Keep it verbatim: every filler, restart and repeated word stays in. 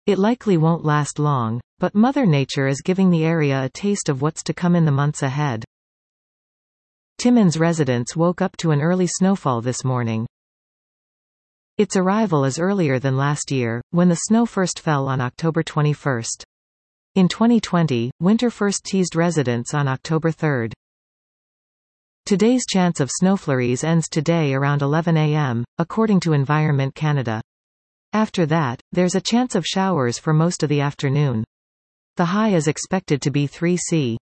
It likely won't last long, but Mother Nature is giving the area a taste of what's to come in the months ahead. Timmins residents woke up to an early snowfall this morning. Its arrival is earlier than last year, when the snow first fell on October twenty-first. In twenty twenty, winter first teased residents on October third. Today's chance of snowflurries ends today around eleven a m, according to Environment Canada. After that, there's a chance of showers for most of the afternoon. The high is expected to be three Celsius.